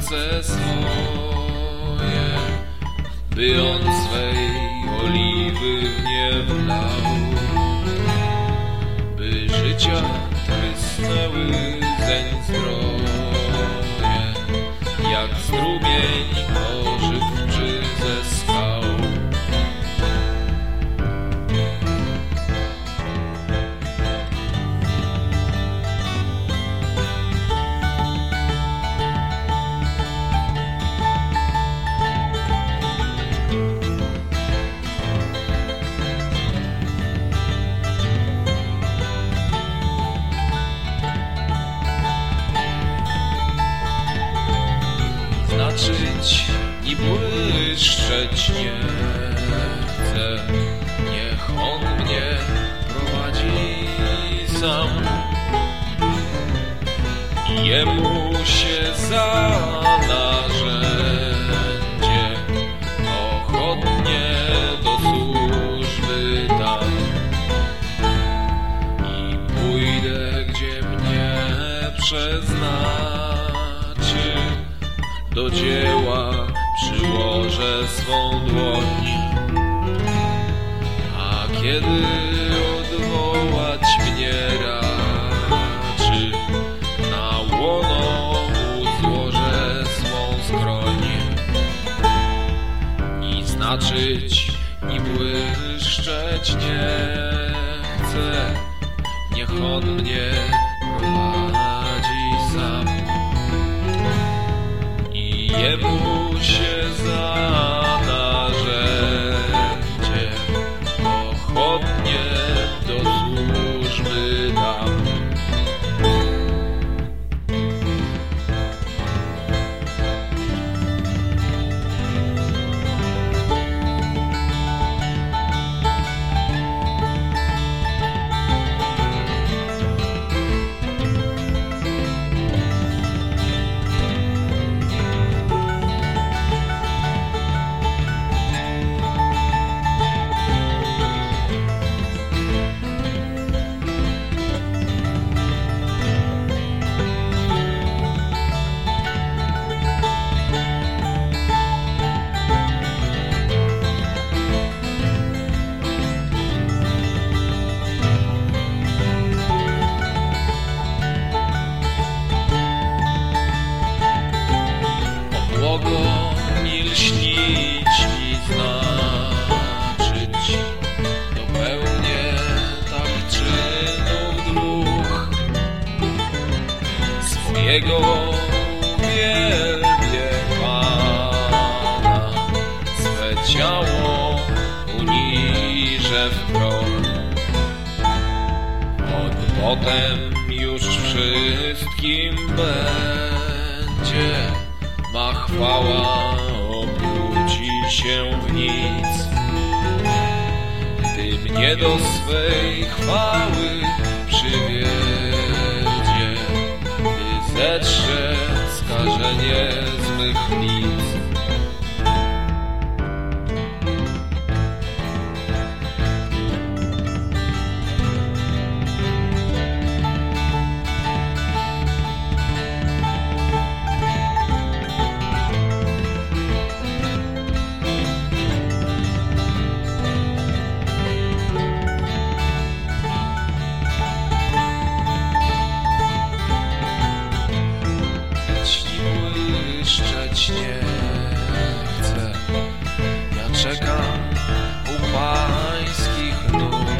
serce swoje, by on swej oliwy w nie wlał, by życia trysnęły zeń zdroje, jak strumień pożywczy ze skał. Znaczyć i błyszczeć nie chcę, niech on mnie prowadzi sam. Jemu się za narzędzie ochotnie do służby dam i pójdę, gdzie mnie przeznaczy. Do dzieła przyłożę swą dłoń, a kiedy odwołać mnie raczy, na łono mu złożę swą skroń. I znaczyć, i błyszczeć nie chcę, niech on mnie prowadzi sam. Jemu się za narzędzie ochotnie do służby dam. Mil śnić mi znaczyć, dopełnię tak czynów dwóch. Swojego uwielbię Pana, swe ciało uniżę w proch. Potem już wszystkim będzie, ma chwała obróci się w nic, gdy mnie do swej chwały przywiedzie, by zetrze skażenie z mych lic. Nie chcę, ja czekam u pańskich nóg.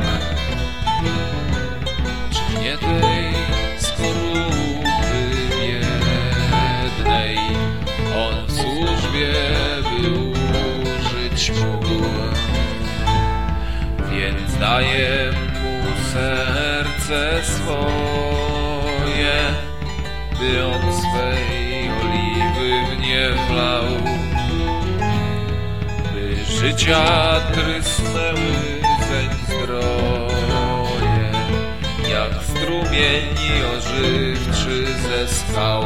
Czy mnie tej skorupy biednej on w służbie by użyć mógł? Więc daję mu serce swoje, by on swej oliwy w nie wlał, by życia trysnęły zeń zdroje, jak strumień ożywczy ze skał.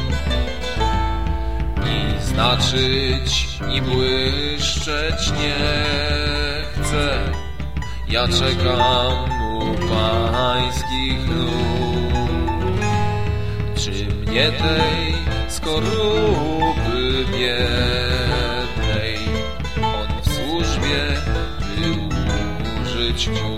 I znaczyć, i błyszczeć nie chcę, ja czekam u pańskich nóg. Czy mnie tej skorupy biednej. On w służbie był żyć mógł.